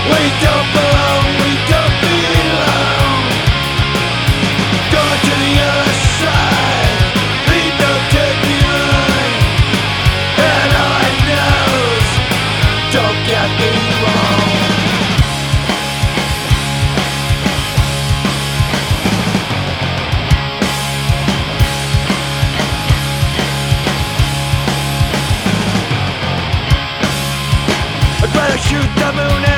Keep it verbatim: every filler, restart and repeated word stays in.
We don't belong, we don't belong. Go to the other side, leave no take behind. And all I knows, don't get me wrong. I'd rather shoot the moon